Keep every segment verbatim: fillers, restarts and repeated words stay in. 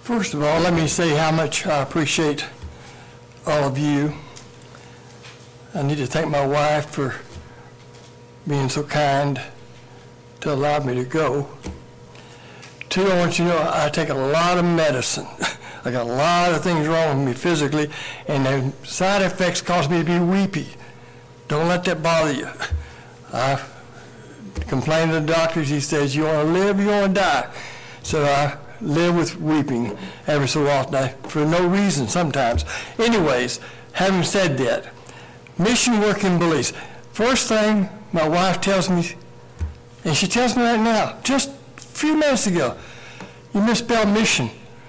First of all, let me say how much I appreciate all of you. I need to thank my wife for being so kind to allow me to go. Two, I want you to know I take a lot of medicine. I got a lot of things wrong with me physically, and the side effects cause me to be weepy. Don't let that bother you. I complained to the doctors. He says, you want to live, you want to die. So I live with weeping every so often, I, for no reason sometimes. Anyways, having said that, mission work in Belize. First thing my wife tells me, and she tells me right now, just a few minutes ago, you misspelled mission.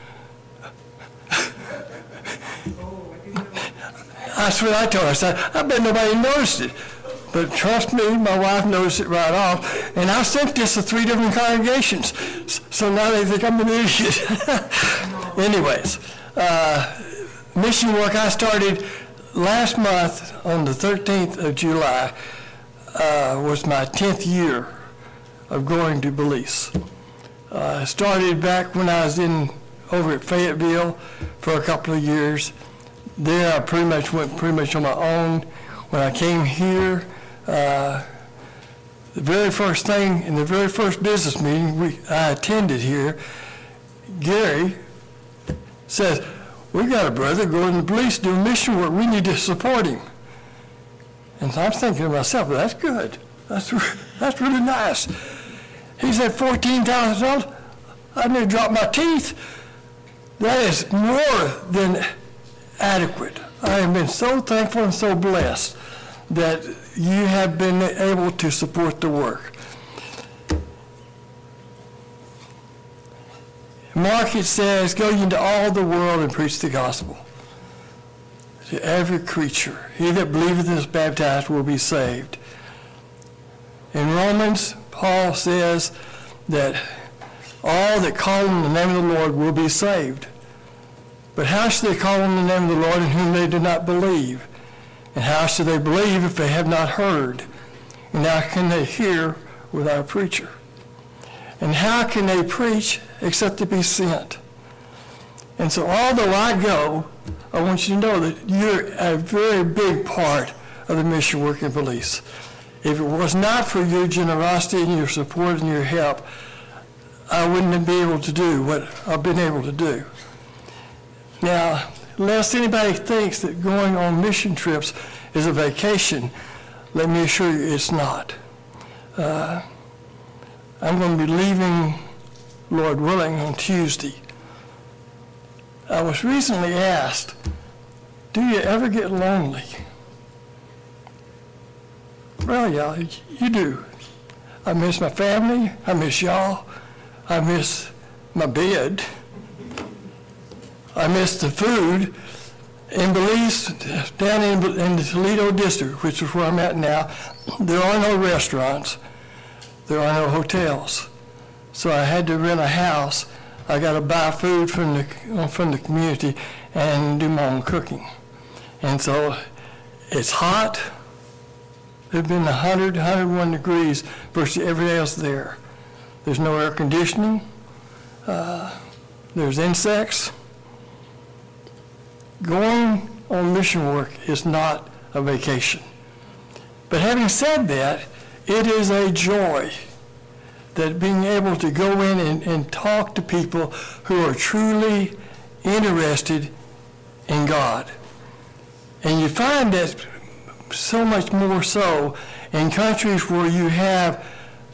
That's what I told her. I said, I bet nobody noticed it. But trust me, my wife noticed it right off. And I sent this to three different congregations. So now they think I'm an idiot. Anyways, uh, mission work I started last month on the thirteenth of July uh, was my tenth year of going to Belize. Uh, I started back when I was in over at Fayetteville for a couple of years. There I pretty much went pretty much on my own. When I came here, uh, the very first thing, in the very first business meeting we, I attended here, Gary says, we got a brother going to Belize doing mission work. We need to support him. And so I'm thinking to myself, well, that's good. That's, that's really nice. He said fourteen thousand dollars. I nearly dropped my teeth. That is more than adequate. I have been so thankful and so blessed that you have been able to support the work. Mark, it says, go into all the world and preach the gospel to every creature. He that believeth and is baptized will be saved. In Romans, Paul says that all that call on the name of the Lord will be saved. But how should they call on the name of the Lord in whom they do not believe? And how should they believe if they have not heard? And how can they hear without a preacher? And how can they preach except to be sent? And so although I go, I want you to know that you're a very big part of the mission work in Belize. If it was not for your generosity and your support and your help, I wouldn't be able to do what I've been able to do. Now, lest anybody thinks that going on mission trips is a vacation, let me assure you it's not. Uh, I'm going to be leaving, Lord willing, on Tuesday. I was recently asked, do you ever get lonely? Well, yeah, you do. I miss my family. I miss y'all. I miss my bed. I miss the food. In Belize, down in, in the Toledo district, which is where I'm at now, there are no restaurants. There are no hotels. So I had to rent a house. I got to buy food from the, from the community and do my own cooking. And so it's hot. It's been one hundred, one hundred one degrees versus everything else there. There's no air conditioning. Uh, there's insects. Going on mission work is not a vacation. But having said that, it is a joy that being able to go in and, and talk to people who are truly interested in God. And you find that so much more so in countries where you have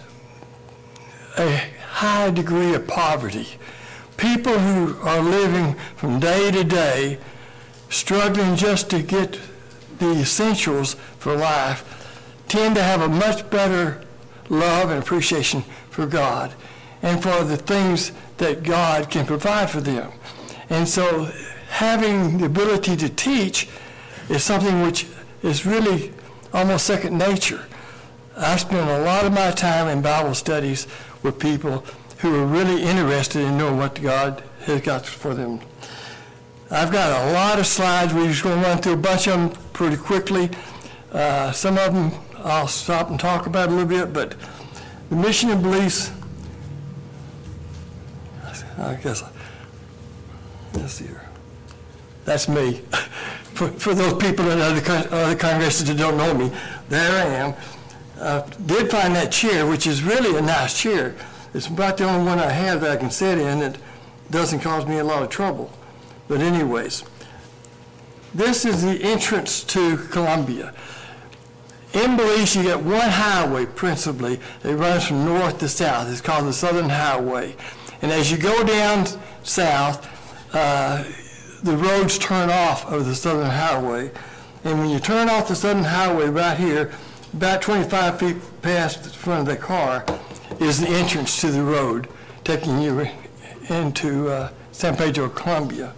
a high degree of poverty. People who are living from day to day, struggling just to get the essentials for life, tend to have a much better love and appreciation for God and for the things that God can provide for them. And so having the ability to teach is something which is really almost second nature. I spend a lot of my time in Bible studies with people who are really interested in knowing what God has got for them. I've got a lot of slides. We're just going to run through a bunch of them pretty quickly. Uh, some of them I'll stop and talk about a little bit, but the mission in Belize, I guess, Let's see here. That's me. For, for those people in other, other congregations that don't know me, there I am. Uh, did find that chair, which is really a nice chair. It's about the only one I have that I can sit in that doesn't cause me a lot of trouble. But anyways, this is the entrance to Columbia. In Belize, you get one highway principally that runs from north to south. It's called the Southern Highway. And as you go down south, uh, the roads turn off of the Southern Highway. And when you turn off the Southern Highway right here, about twenty-five feet past the front of the car, is the entrance to the road, taking you into uh, San Pedro, Columbia.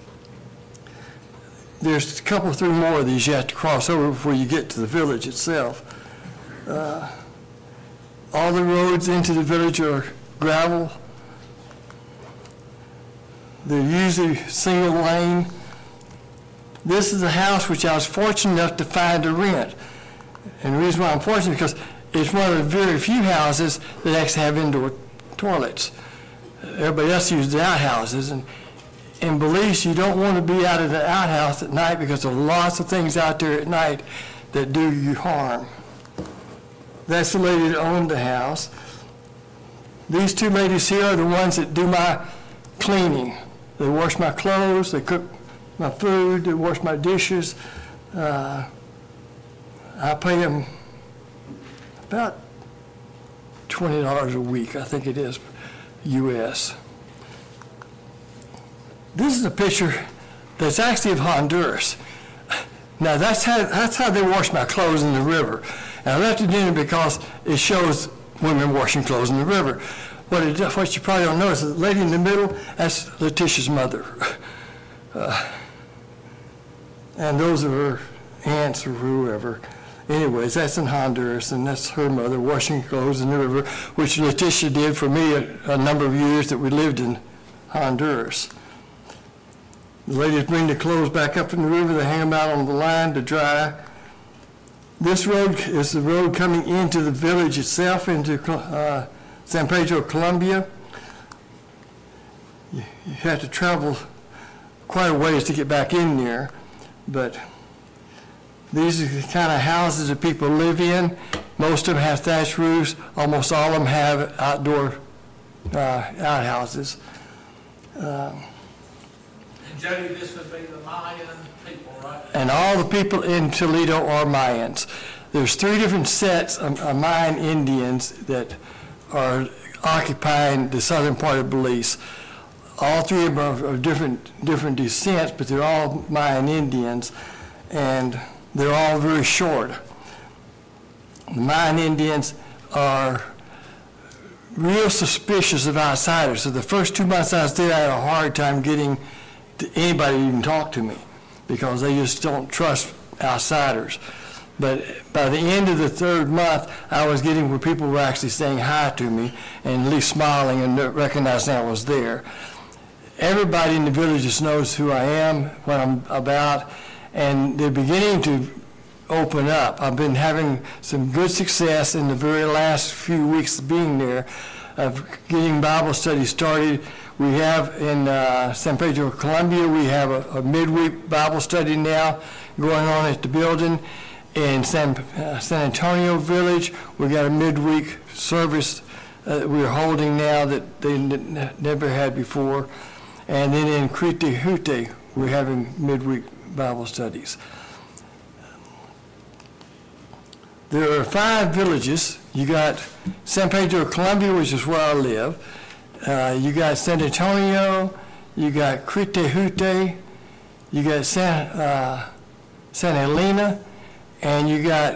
There's a couple, three more of these you have to cross over before you get to the village itself. Uh, all the roads into the village are gravel. They're usually single lane. This is a house which I was fortunate enough to find to rent. And the reason why I'm fortunate is because it's one of the very few houses that actually have indoor toilets. Everybody else uses the outhouses. And in Belize, you don't want to be out of the outhouse at night because there are lots of things out there at night that do you harm. That's the lady that owned the house. These two ladies here are the ones that do my cleaning. They wash my clothes, they cook my food, they wash my dishes. Uh, I pay them about twenty dollars a week, I think it is, U S. This is a picture that's actually of Honduras. Now that's how, that's how they wash my clothes in the river. And I left it in it because it shows women washing clothes in the river. What, it, what you probably don't notice is the lady in the middle, that's Letitia's mother. Uh, and those are her aunts or whoever. Anyways, that's in Honduras, and that's her mother washing clothes in the river, which Letitia did for me a, a number of years that we lived in Honduras. The ladies bring the clothes back up in the river, they hang them out on the line to dry. This road is the road coming into the village itself, into uh, San Pedro, Columbia. You, you have to travel quite a ways to get back in there, but these are the kind of houses that people live in. Most of them have thatched roofs. Almost all of them have outdoor uh, outhouses. Uh, and Jody, this would be the Mayan people, right? And all the people in Toledo are Mayans. There's three different sets of, of Mayan Indians that are occupying the southern part of Belize. All three of them are of different, different descents, but they're all Mayan Indians, and they're all very short. The Mayan Indians are real suspicious of outsiders. So the first two months I was there, I had a hard time getting to anybody to even talk to me because they just don't trust outsiders. But by the end of the third month, I was getting where people were actually saying hi to me and at least smiling and recognizing I was there. Everybody in the village just knows who I am, what I'm about, and they're beginning to open up. I've been having some good success in the very last few weeks of being there of getting Bible study started. We have in uh, San Pedro, Columbia, we have a, a midweek Bible study now going on at the building. In San, uh, San Antonio Village, we got a midweek service uh, we're holding now that they n- never had before. And then in Crete Hute, we're having midweek Bible studies. There are five villages. You got San Pedro, Columbia, which is where I live. Uh, you got San Antonio. You got Crete Hute. You got San, uh, San Helena. And you got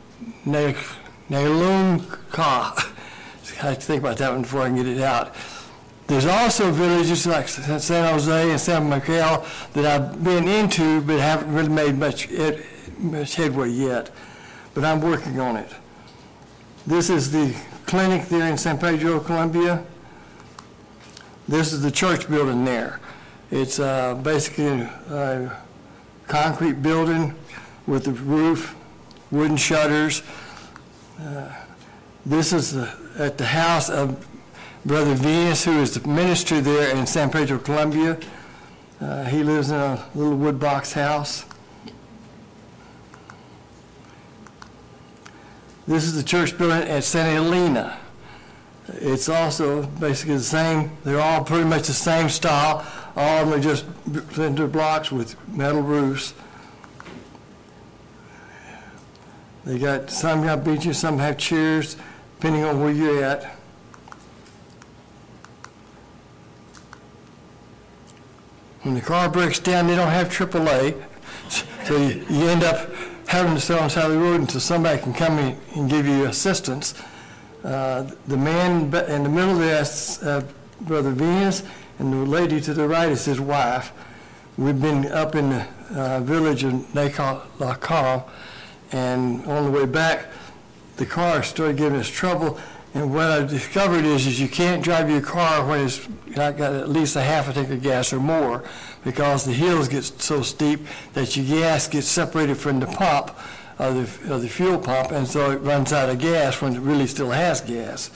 Nalunka. I have to think about that one before I can get it out. There's also villages like San Jose and San Miguel that I've been into but haven't really made much, ed, much headway yet. But I'm working on it. This is the clinic there in San Pedro, Columbia. This is the church building there. It's uh, basically a concrete building with the roof, wooden shutters. Uh, this is the, at the house of Brother Venus, who is the minister there in San Pedro, Columbia. Uh, he lives in a little wood box house. This is the church building at Santa Helena. It's also basically the same. They're all pretty much the same style. All of them are just cinder blocks with metal roofs. They got, some got benches, some have chairs, depending on where you're at. When the car breaks down, they don't have triple A, so you, you end up having to sit on the side of the road until somebody can come in and give you assistance. Uh, the man in the middle there is uh, Brother Venus, and the lady to the right is his wife. We've been up in the uh, village of Nacon, and on the way back, the car started giving us trouble. And what I discovered is, is you can't drive your car when it's not got at least a half a tank of gas or more, because the hills get so steep that your gas gets separated from the pump, of the, of the fuel pump, and so it runs out of gas when it really still has gas.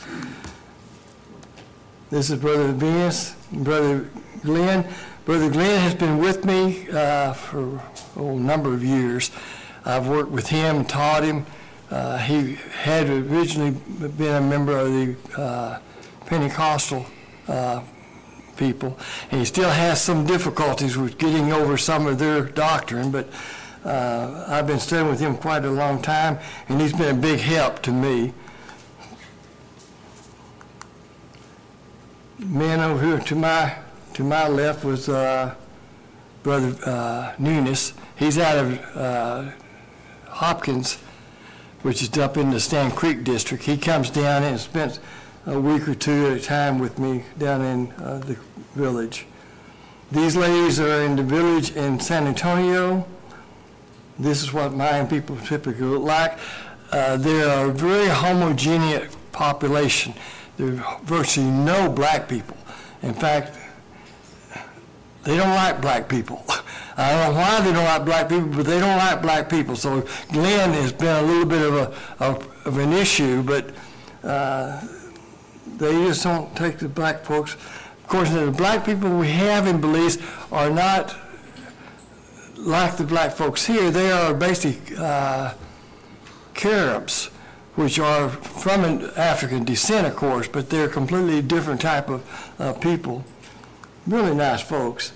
This is Brother Venus, and Brother Glenn. Brother Glenn has been with me uh, for oh, a number of years. I've worked with him and taught him. Uh, he had originally been a member of the uh, Pentecostal uh, people, and he still has some difficulties with getting over some of their doctrine, but uh, I've been studying with him quite a long time, and he's been a big help to me. Man over here to my to my left was uh, Brother uh, Nunes. He's out of uh, Hopkins, which is up in the Stand Creek district. He comes down and spends a week or two at a time with me down in uh, the village. These ladies are in the village in San Antonio. This is what Mayan people typically look like. Uh, they are a very homogeneous population. There are virtually no black people. In fact, they don't like black people. I don't know why they don't like black people, but they don't like black people. So Glenn has been a little bit of a of, of an issue, but uh, they just don't take the black folks. Of course, the black people we have in Belize are not like the black folks here. They are basically uh, Caribs, which are from an African descent, of course, but they're a completely different type of uh, people. Really nice folks.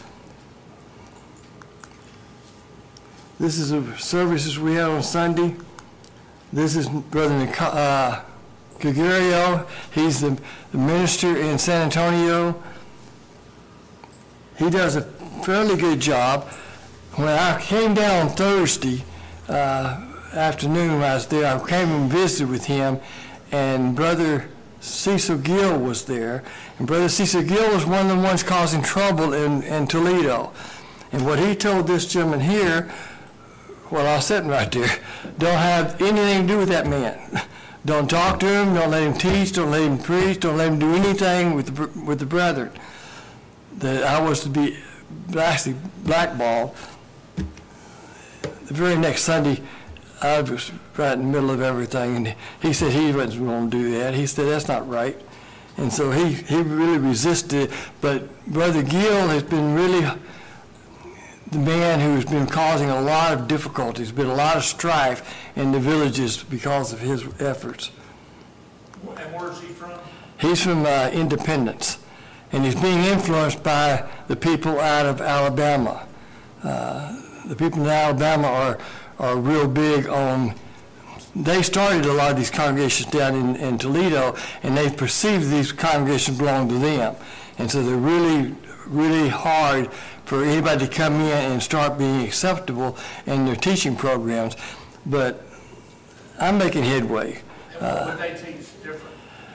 This is the services we had on Sunday. This is Brother Nic- uh, Gregorio. He's the, the minister in San Antonio. He does a fairly good job. When I came down on Thursday uh, afternoon when I was there, I came and visited with him, and Brother Cecil Gill was there. And Brother Cecil Gill was one of the ones causing trouble in, in Toledo. And what he told this gentleman here, well, I was sitting right there, don't have anything to do with that man. Don't talk to him, don't let him teach, don't let him preach, don't let him do anything with the, with the brethren. That I was to be actually blackballed. The very next Sunday, I was right in the middle of everything, and he said he wasn't going to do that. He said, that's not right. And so he, he really resisted it. But Brother Gill has been really the man who has been causing a lot of difficulties, been a lot of strife in the villages because of his efforts. And where's he from? He's from uh, Independence, and he's being influenced by the people out of Alabama. Uh, the people in Alabama are, are real big on, they started a lot of these congregations down in, in Toledo, and they perceive these congregations belong to them. And so they're really, really hard for anybody to come in and start being acceptable in their teaching programs. But I'm making headway. And what would they teach different?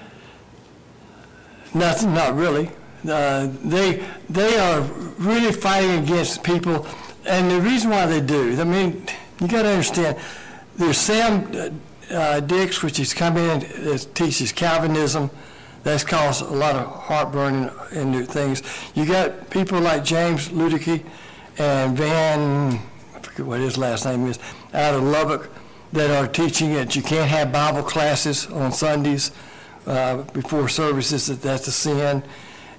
Nothing, not really. Uh, they they are really fighting against people, and the reason why they do, I mean, you got to understand, there's Sam uh, Dix, which is coming in that teaches Calvinism. That's caused a lot of heartburn in, in things. You got people like James Ludicky and Van, I forget what his last name is, out of Lubbock, that are teaching that you can't have Bible classes on Sundays uh, before services, that that's a sin.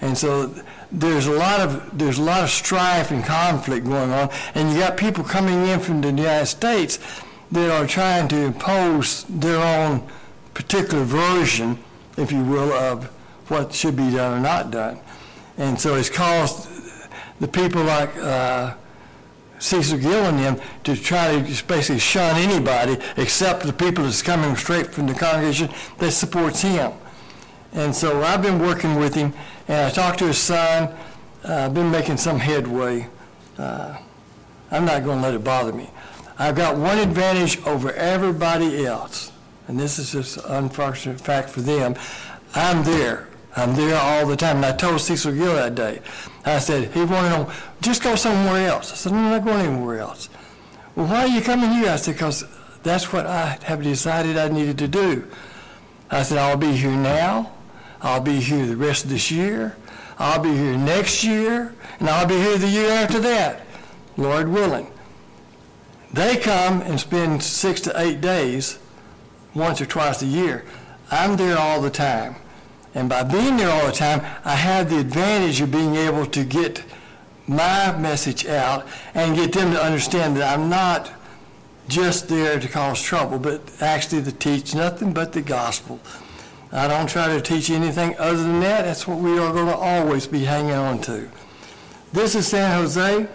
And so there's a lot of there's a lot of strife and conflict going on, and you got people coming in from the United States that are trying to impose their own particular version, if you will, of what should be done or not done. And so it's caused the people like uh, Cecil Gill and them to try to just basically shun anybody except the people that's coming straight from the congregation that supports him. And so I've been working with him, and I talked to his son. Uh, I've been making some headway. Uh, I'm not going to let it bother me. I've got one advantage over everybody else, and this is just an unfortunate fact for them. I'm there. I'm there all the time. And I told Cecil Gill that day, I said, he wanted to know, just go somewhere else. I said, no, I'm not going anywhere else. Well, why are you coming here? I said, because that's what I have decided I needed to do. I said, I'll be here now. I'll be here the rest of this year. I'll be here next year. And I'll be here the year after that, Lord willing. They come and spend six to eight days once or twice a year. I'm there all the time. And by being there all the time, I have the advantage of being able to get my message out and get them to understand that I'm not just there to cause trouble, but actually to teach nothing but the gospel. I don't try to teach anything other than that. That's what we are going to always be hanging on to. This is San Jose.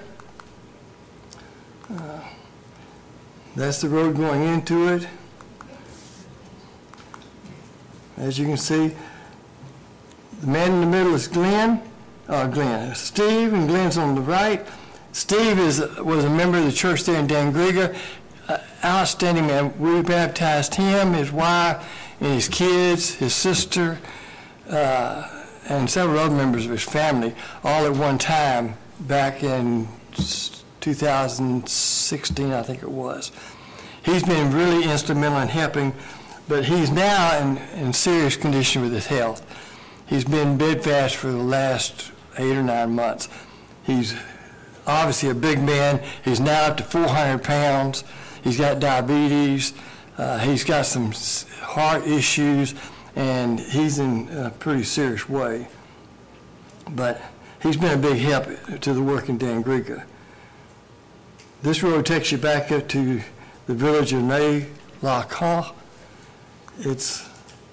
Uh, that's the road going into it. As you can see, the man in the middle is Glenn, uh, Glenn, Steve, and Glenn's on the right. Steve is was a member of the church there in Dangriga. Uh, outstanding man. We baptized him, his wife, and his kids, his sister, uh, and several other members of his family, all at one time back in two thousand sixteen, I think it was. He's been really instrumental in helping, but he's now in, in serious condition with his health. He's been bedfast for the last eight or nine months. He's obviously a big man. He's now up to four hundred pounds. He's got diabetes. Uh, he's got some heart issues, and he's in a pretty serious way. But he's been a big help to the work in Dangriga. This road takes you back up to the village of Nez-La-Camp. It's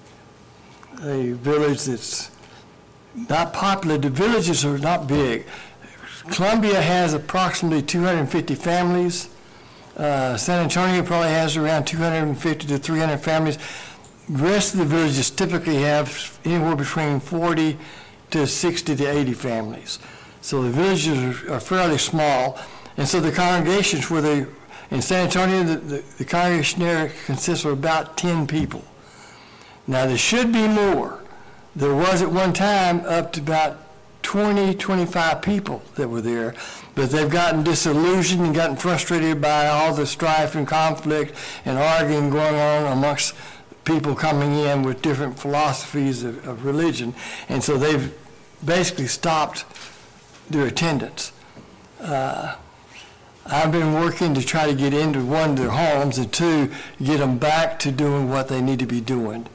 a village that's not popular. The villages are not big. Columbia has approximately two hundred fifty families. Uh, San Antonio probably has around two hundred fifty to three hundred families. The rest of the villages typically have anywhere between forty to sixty to eighty families. So the villages are, are fairly small. And so the congregations where they, in San Antonio, the, the, the congregation there consists of about ten people. Now there should be more. There was at one time up to about twenty, twenty-five people that were there, but they've gotten disillusioned and gotten frustrated by all the strife and conflict and arguing going on amongst people coming in with different philosophies of, of religion, and so they've basically stopped their attendance. Uh, I've been working to try to get into one of their homes, and two, get them back to doing what they need to be doing.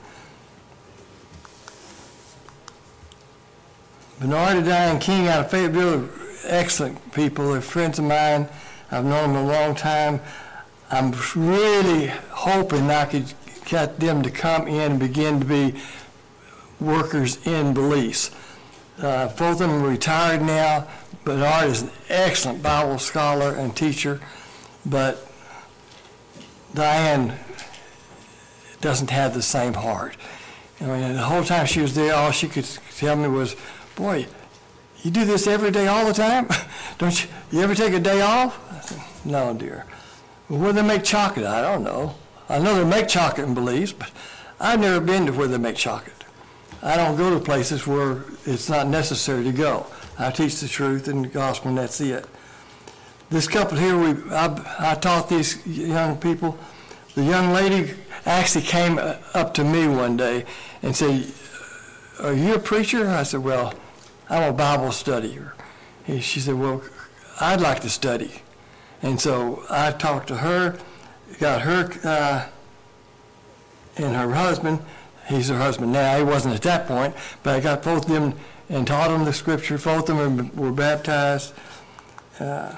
Bernard and Diane King out of Fayetteville are excellent people. They're friends of mine. I've known them a long time. I'm really hoping I could get them to come in and begin to be workers in Belize. Uh, both of them are retired now. Bernard is an excellent Bible scholar and teacher, but Diane doesn't have the same heart. I mean, the whole time she was there, all she could tell me was, boy, you do this every day all the time? Don't you, you ever take a day off? I said, no, dear. Well, where they make chocolate? I don't know. I know they make chocolate in Belize, but I've never been to where they make chocolate. I don't go to places where it's not necessary to go. I teach the truth and the gospel, and that's it. This couple here, we I, I taught these young people. The young lady actually came up to me one day and said, are you a preacher? I said, well, I'm a Bible studier. And she said, well, I'd like to study. And so I talked to her, got her uh, and her husband. He's her husband now. He wasn't at that point, but I got both of them and taught them the scripture. Both of them were baptized. Uh,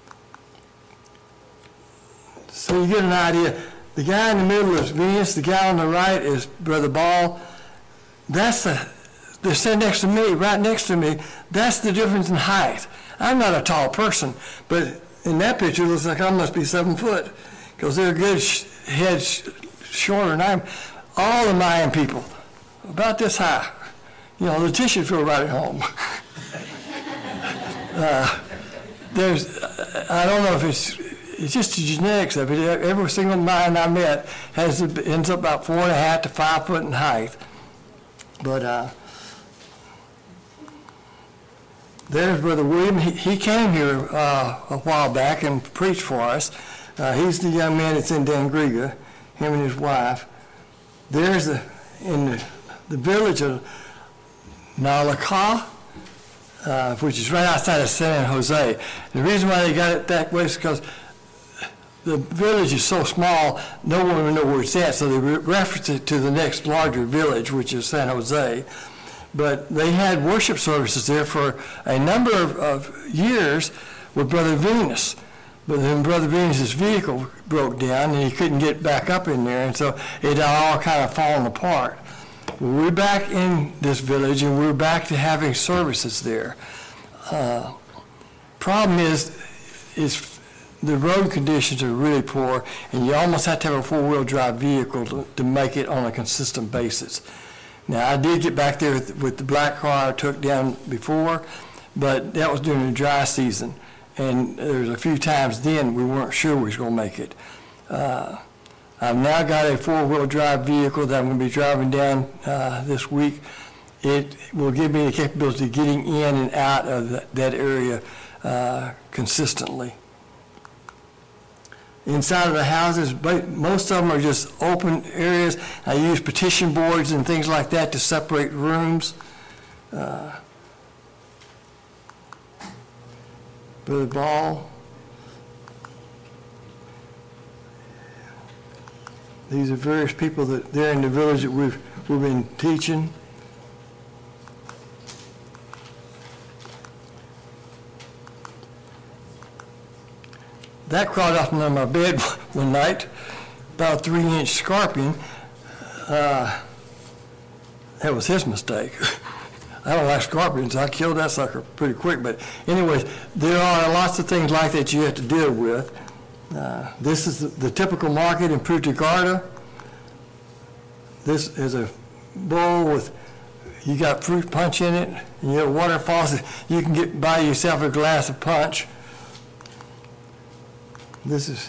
so you get an idea. The guy in the middle is Venus. The guy on the right is Brother Ball. That's the, they're sitting next to me, right next to me. That's the difference in height. I'm not a tall person, but in that picture, it looks like I must be seven foot, because they're a good sh- head sh- shorter than I am. All the Mayan people, about this high. You know, the tissue feel right at home. uh, there's, I don't know if it's, it's just the genetics of it. Every single Mayan I met has ends up about four and a half to five foot in height. But uh, there's Brother William. He, he came here uh, a while back and preached for us. Uh, he's the young man that's in Dangriga, him and his wife. There's the, in the, the village of Nalaka, uh, which is right outside of San Jose. The reason why they got it that way is because the village is so small, no one will know where it's at, so they re- reference it to the next larger village, which is San Jose. But they had worship services there for a number of, of years with Brother Venus. But then Brother Venus's vehicle broke down, and he couldn't get back up in there, and so it all kind of fallen apart. We're back in this village, and we're back to having services there. Uh, problem is, is the road conditions are really poor, and you almost have to have a four-wheel drive vehicle to, to make it on a consistent basis. Now, I did get back there with, with the black car I took down before, but that was during the dry season, and there was a few times then we weren't sure we was going to make it. Uh, I've now got a four-wheel drive vehicle that I'm going to be driving down uh, this week. It will give me the capability of getting in and out of that, that area uh, consistently. Inside of the houses, most of them are just open areas. I use partition boards and things like that to separate rooms. Uh, Brother Ball. These are various people that they're in the village that we've, we've been teaching. That crawled off under my bed one night, about a three-inch scorpion. Uh, that was his mistake. I don't like scorpions. I killed that sucker pretty quick. But anyways, there are lots of things like that you have to deal with. Uh, this is the, the typical market in Punta Gorda. This is a bowl with, you got fruit punch in it, and you have waterfalls. You can get buy yourself a glass of punch. This is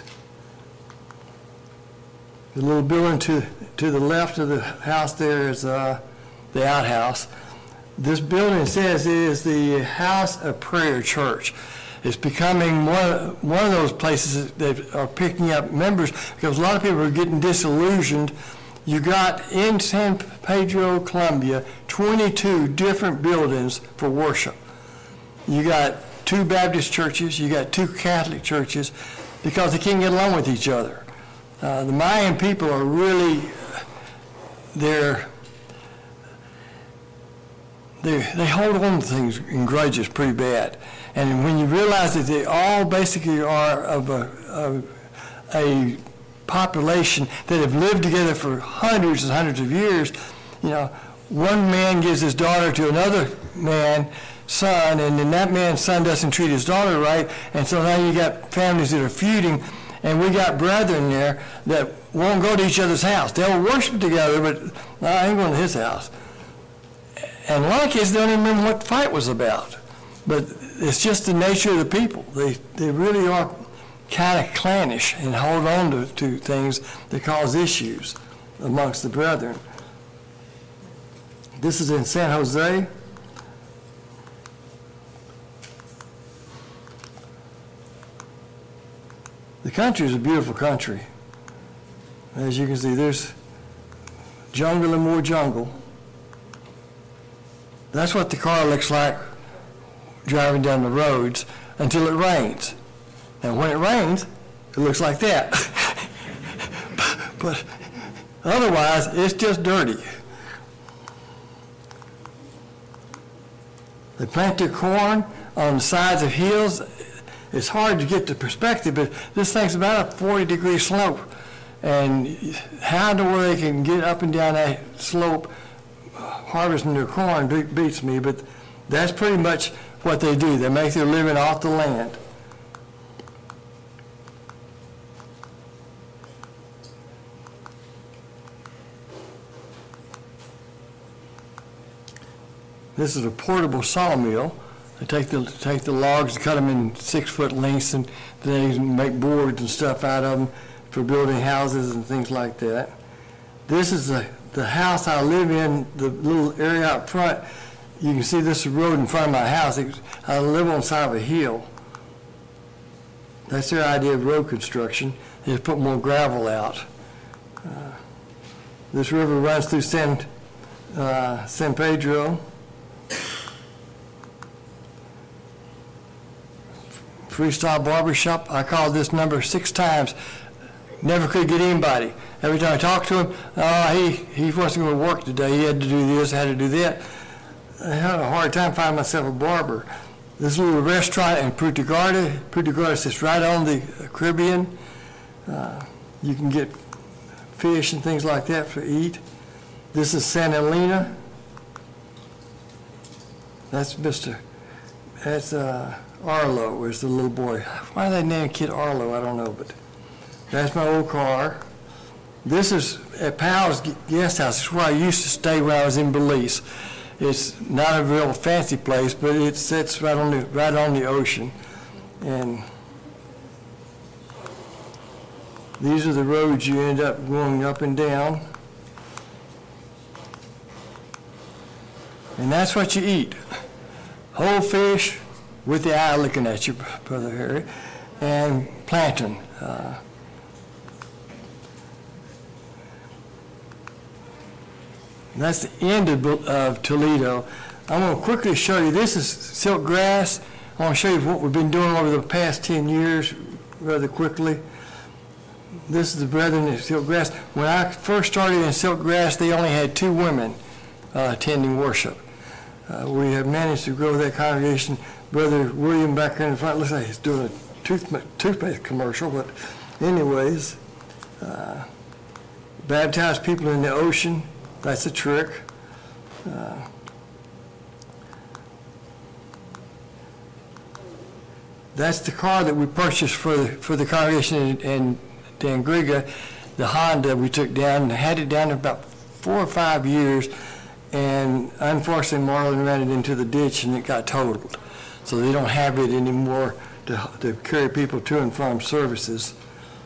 the little building to to the left of the house. There is uh, the outhouse. This building says it is the House of Prayer Church. It's becoming one one of those places that are picking up members because a lot of people are getting disillusioned. You got in San Pedro, Colombia, twenty-two different buildings for worship. You got two Baptist churches. You got two Catholic churches. Because they can't get along with each other. Uh, the Mayan people are really, they're, they they hold on to things in grudges pretty bad. And when you realize that they all basically are of a, of a population that have lived together for hundreds and hundreds of years, you know, one man gives his daughter to another man, son, and then that man's son doesn't treat his daughter right, and so now you got families that are feuding, and we got brethren there that won't go to each other's house. They'll worship together, but no, I ain't going to his house. And a lot of kids don't even remember what the fight was about. But it's just the nature of the people. They they really are kind of clannish and hold on to, to things that cause issues amongst the brethren. This is in San Jose. The country is a beautiful country. As you can see, there's jungle and more jungle. That's what the car looks like driving down the roads until it rains. And when it rains, it looks like that. But otherwise, it's just dirty. They plant their corn on the sides of hills. It's hard to get the perspective, but this thing's about a forty degree slope. And how in the world they can get up and down that slope harvesting their corn be- beats me, but that's pretty much what they do. They make their living off the land. This is a portable sawmill. They take the take the logs, cut them in six foot lengths, and then they make boards and stuff out of them for building houses and things like that. This is the the house I live in. The little area out front. You can see this is the road in front of my house. It, I live on the side of a hill. That's their idea of road construction. They just put more gravel out. Uh, this river runs through San uh, San Pedro. Freestyle Barbershop. I called this number six times. Never could get anybody. Every time I talked to him, oh, he, he wasn't going to work today. He had to do this, had to do that. I had a hard time finding myself a barber. This little restaurant in Punta Gorda, Punta Gorda sits right on the Caribbean. Uh, you can get fish and things like that to eat. This is Santa Elena. That's Mister That's uh, Arlo is the little boy. Why they named kid Arlo, I don't know, but that's my old car. This is at Powell's Guest House. It's where I used to stay when I was in Belize. It's not a real fancy place, but it sits right on the right on the ocean. And these are the roads you end up going up and down. And that's what you eat. Whole fish with the eye looking at you, Brother Harry, and plantain. Uh, that's the end of, of Toledo. I'm going to quickly show you. This is silk grass. I want to show you what we've been doing over the past ten years rather quickly. This is the Brethren of Silk Grass. When I first started in Silk Grass, they only had two women uh, attending worship. Uh, we have managed to grow that congregation. Brother William back here in the front looks like he's doing a tooth, toothpaste commercial, but anyways, uh, baptize people in the ocean, that's a trick. Uh, that's the car that we purchased for the, for the congregation in, in Dangriga, the Honda we took down, and had it down for about four or five years. And unfortunately, Marlon ran it into the ditch and it got totaled. So they don't have it anymore to, to carry people to and from services.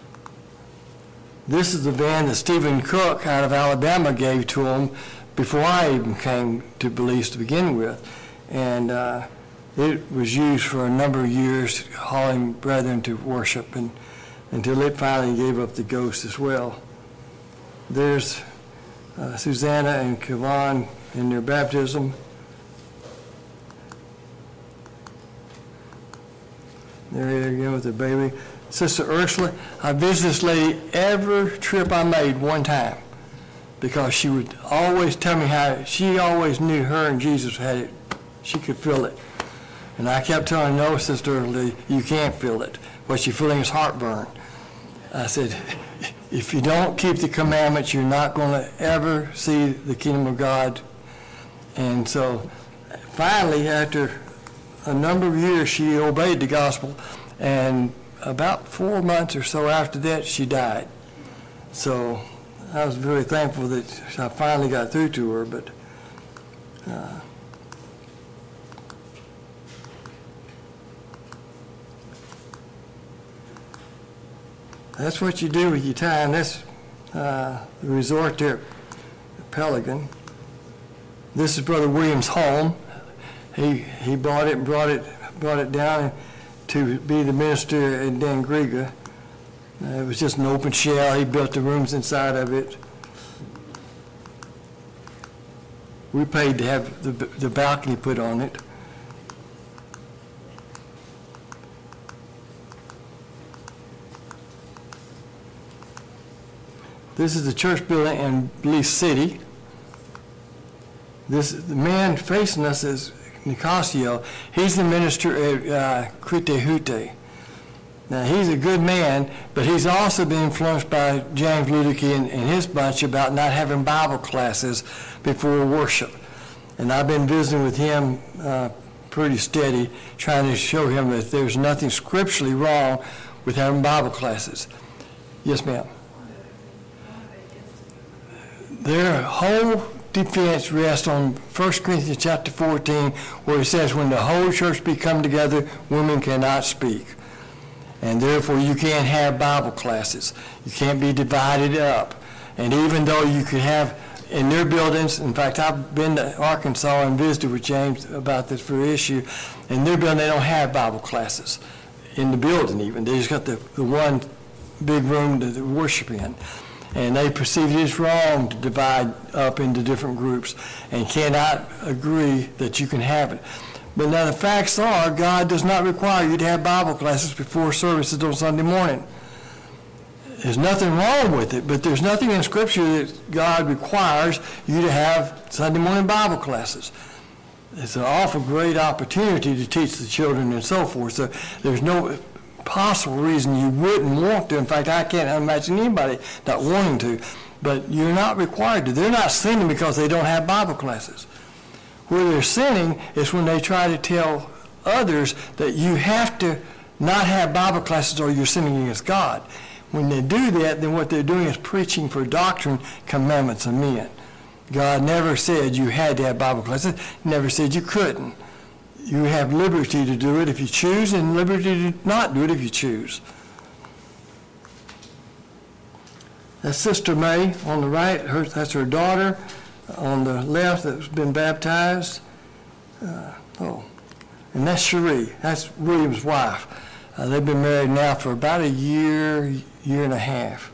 This is the van that Stephen Cook out of Alabama gave to him before I even came to Belize to begin with. And uh, it was used for a number of years, hauling brethren to worship, and until it finally gave up the ghost as well. There's uh, Susanna and Kevon in their baptism. There they again with the baby. Sister Ursula, I visited this lady every trip I made one time because she would always tell me how she always knew her and Jesus had it. She could feel it. And I kept telling her, no, Sister Ursula, you can't feel it. What you're feeling is heartburn. I said, if you don't keep the commandments, you're not going to ever see the kingdom of God. And so finally, after a number of years, she obeyed the gospel, and about four months or so after that, she died. So I was very thankful that I finally got through to her, but uh, that's what you do with your time. That's uh, the resort there at Pelican. This is Brother William's home. He he bought it and brought it brought it down to be the minister in Dangriga. Uh, it was just an open shell. He built the rooms inside of it. We paid to have the the balcony put on it. This is the church building in Belize City. This the man facing us is Nicasio, he's the minister at uh, Crete. Now, he's a good man, but he's also been influenced by James Ludicky and, and his bunch about not having Bible classes before worship. And I've been visiting with him uh, pretty steady, trying to show him that there's nothing scripturally wrong with having Bible classes. Yes, ma'am. Their whole defense rests on First Corinthians chapter fourteen, where it says, when the whole church be come together, women cannot speak. And therefore, you can't have Bible classes. You can't be divided up. And even though you could have in their buildings, in fact, I've been to Arkansas and visited with James about this very issue. In their building, they don't have Bible classes in the building even. They just got the, the one big room to worship in. And they perceive it as wrong to divide up into different groups and cannot agree that you can have it. But now the facts are, God does not require you to have Bible classes before services on Sunday morning. There's nothing wrong with it, but there's nothing in Scripture that God requires you to have Sunday morning Bible classes. It's an awful great opportunity to teach the children and so forth. So there's no possible reason you wouldn't want to. In fact, I can't imagine anybody not wanting to. But you're not required to. They're not sinning because they don't have Bible classes. Where they're sinning is when they try to tell others that you have to not have Bible classes or you're sinning against God. When they do that, then what they're doing is preaching for doctrine, commandments of men. God never said you had to have Bible classes. He never said you couldn't. You have liberty to do it if you choose and liberty to not do it if you choose. That's Sister May on the right. Her, that's her daughter. On the left that's been baptized. Uh, oh, and that's Cherie. That's William's wife. Uh, they've been married now for about a year, year and a half.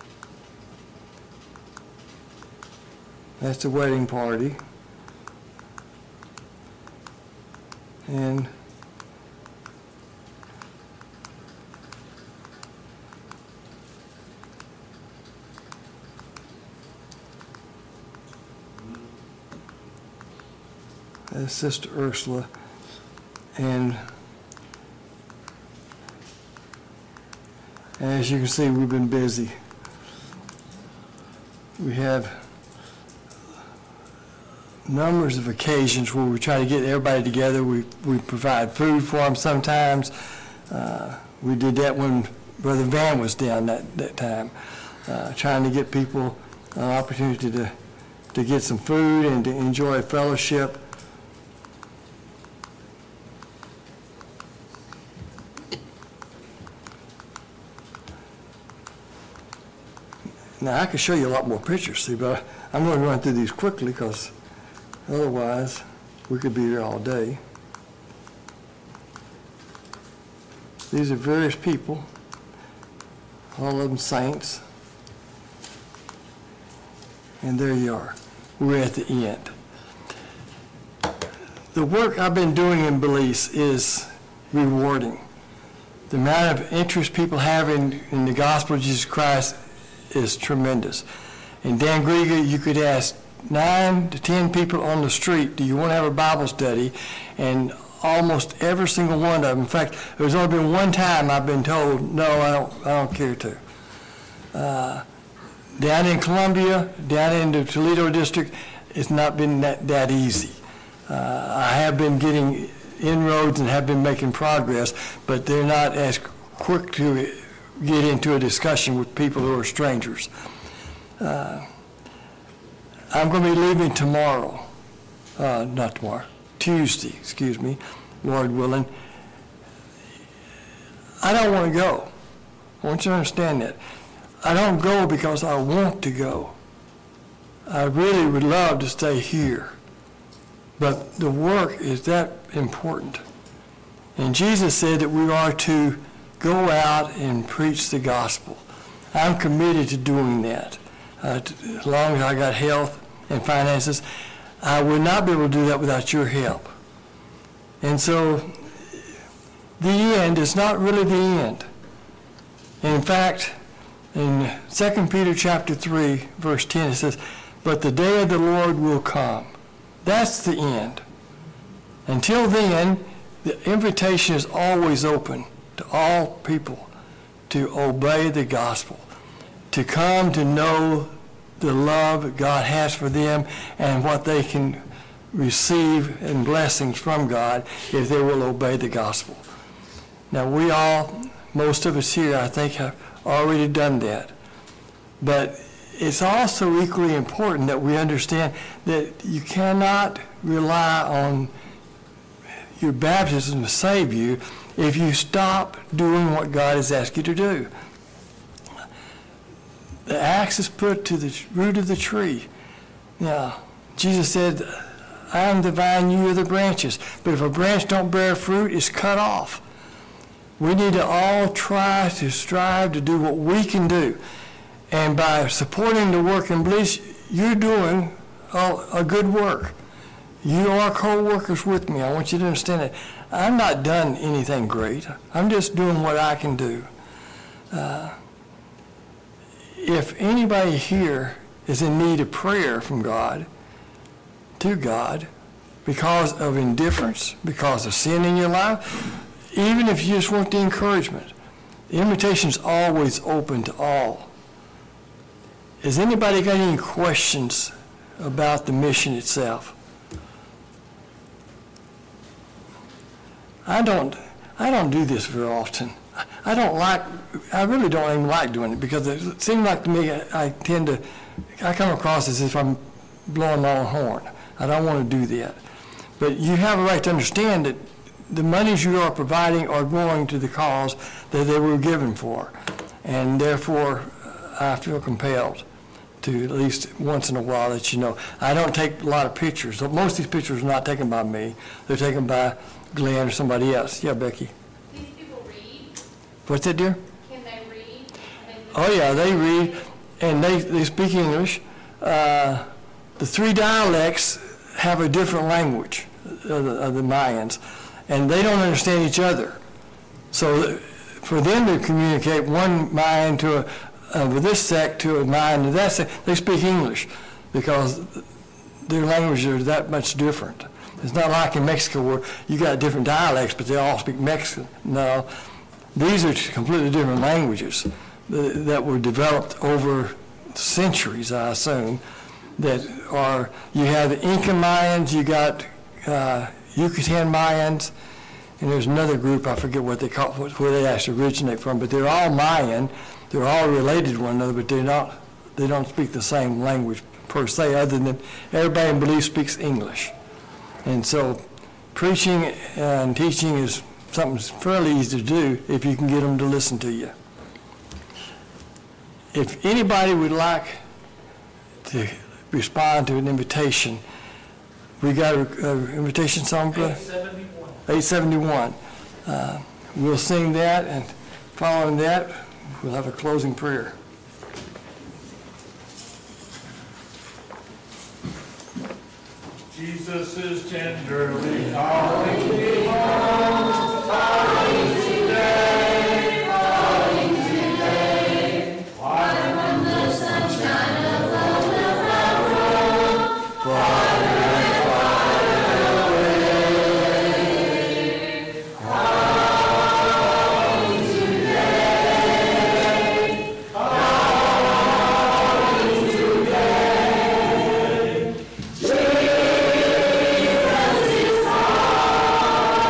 That's the wedding party. And that's Sister Ursula. And as you can see, we've been busy. We have numbers of occasions where we try to get everybody together. We we provide food for them sometimes. Uh, we did that when Brother Van was down that, that time, uh, trying to get people an opportunity to, to get some food and to enjoy fellowship. Now, I could show you a lot more pictures, see, but I'm going to run through these quickly because otherwise we could be here all day. These are various people, all of them saints. And there you are. We're at the end. The work I've been doing in Belize is rewarding. The amount of interest people have in, in the gospel of Jesus Christ is tremendous. In Dan Grieger, you could ask nine to ten people on the street, do you want to have a Bible study? And almost every single one of them, in fact, there's only been one time I've been told, no, I don't, I don't care to. Uh, down in Columbia, down in the Toledo district, it's not been that, that easy. Uh, I have been getting inroads and have been making progress, but they're not as quick to get into a discussion with people who are strangers. Uh, I'm going to be leaving tomorrow, uh, not tomorrow, Tuesday, excuse me, Lord willing. I don't want to go. I want you to understand that. I don't go because I want to go. I really would love to stay here. But the work is that important. And Jesus said that we are to go out and preach the gospel. I'm committed to doing that. Uh, to, as long as I got health and finances, I would not be able to do that without your help. And so the end is not really the end. And in fact, in Second Peter chapter three, verse ten, it says, but the day of the Lord will come. That's the end. Until then, the invitation is always open to all people to obey the gospel, to come to know the love that God has for them and what they can receive in blessings from God if they will obey the gospel. Now, we all, most of us here, I think, have already done that. But it's also equally important that we understand that you cannot rely on your baptism to save you if you stop doing what God has asked you to do. The axe is put to the root of the tree. Now, Jesus said, I am the vine, you are the branches. But if a branch don't bear fruit, it's cut off. We need to all try to strive to do what we can do. And by supporting the work in Bliss, you're doing a, a good work. You are co-workers with me. I want you to understand that. I'm not done anything great. I'm just doing what I can do. Uh, if anybody here is in need of prayer from God, to God, because of indifference, because of sin in your life, even if you just want the encouragement, the invitation is always open to all. Has anybody got any questions about the mission itself? I don't, I don't do this very often. I don't like, I really don't even like doing it because it seems like to me I, I tend to, I come across as if I'm blowing my own horn. I don't want to do that. But you have a right to understand that the monies you are providing are going to the cause that they were given for. And therefore, I feel compelled to at least once in a while let you know. I don't take a lot of pictures. Most of these pictures are not taken by me. They're taken by Glenn or somebody else. Yeah, Becky? These people read? What's that, dear? Can they read? They Oh, yeah, they read, and they, they speak English. Uh, the three dialects have a different language of the, of the Mayans, and they don't understand each other. So for them to communicate one Mayan to a, uh, with this sect to a Mayan to that sect, they speak English because their languages are that much different. It's not like in Mexico where you got different dialects, but they all speak Mexican. No, these are completely different languages that, that were developed over centuries, I assume, that are, you have the Inca Mayans, you got uh, Yucatan Mayans, and there's another group, I forget what they call, where they actually originate from, but they're all Mayan. They're all related to one another, but they're not, they don't speak the same language per se, other than everybody in Belize speaks English. And so preaching and teaching is something fairly easy to do if you can get them to listen to you. If anybody would like to respond to an invitation, we got an invitation song, brother? eight seventy-one. eight seventy-one. Uh, we'll sing that, and following that, we'll have a closing prayer. Jesus is tenderly calling me home, calling today, calling today. Fly from the sunshine of the Willow Road, far and far away. Calling today, calling today. Jesus is calling.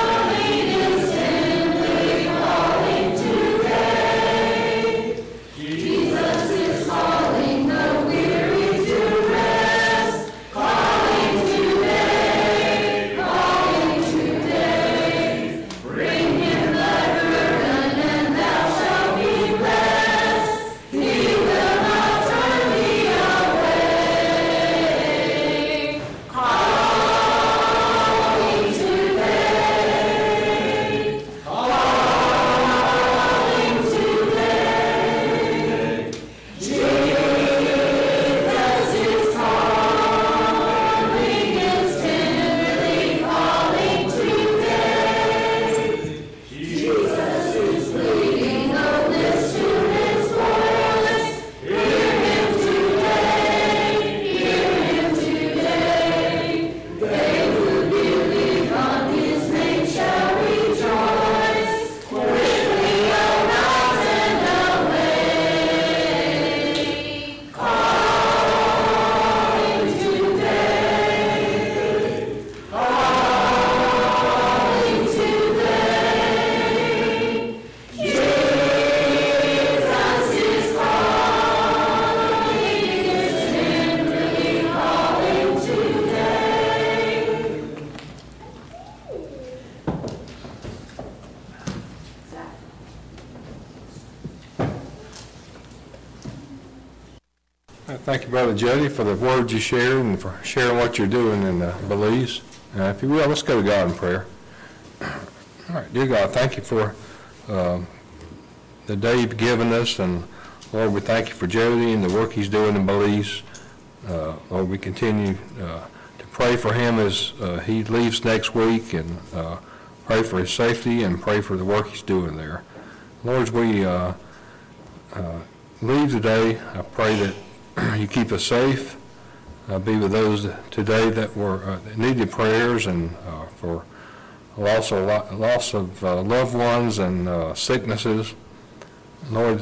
Thank you, Brother Jody, for the words you shared and for sharing what you're doing in uh, Belize. Uh, if you will, let's go to God in prayer. All right, dear God, thank you for uh, the day you've given us, and Lord, we thank you for Jody and the work he's doing in Belize. Uh, Lord, we continue uh, to pray for him as uh, he leaves next week, and uh, pray for his safety and pray for the work he's doing there. Lord, as we uh, uh, leave today, I pray that you keep us safe. Uh, be with those today that were uh, that needed prayers, and uh, for loss of, loss of uh, loved ones and uh, sicknesses. Lord,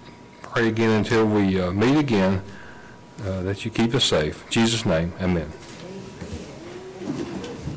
pray again until we uh, meet again, uh, that you keep us safe. In Jesus' name, amen.